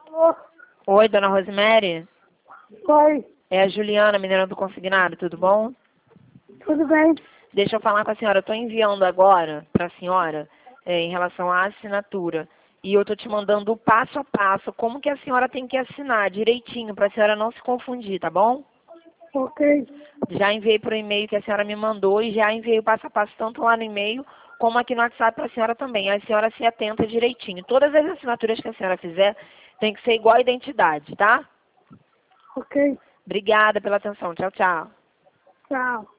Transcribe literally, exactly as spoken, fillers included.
Ô, Oi, dona Rosemary? oi, É a Juliana, menina do consignado, tudo bom? tudo bem? Deixa eu falar com a senhora. Eu estou enviando agora para a senhora é, em relação à assinatura. E eu estou te mandando o passo a passo, como que a senhora tem que assinar direitinho, para a senhora não se confundir, tá bom? Ok, Já enviei para o e-mail que a senhora me mandou e já enviei o passo a passo tanto lá no e-mail como aqui no WhatsApp para a senhora também. A senhora se atenta direitinho. Todas as assinaturas que a senhora fizer tem que ser igual a identidade, tá? ok, Obrigada pela atenção. Tchau, tchau. tchau.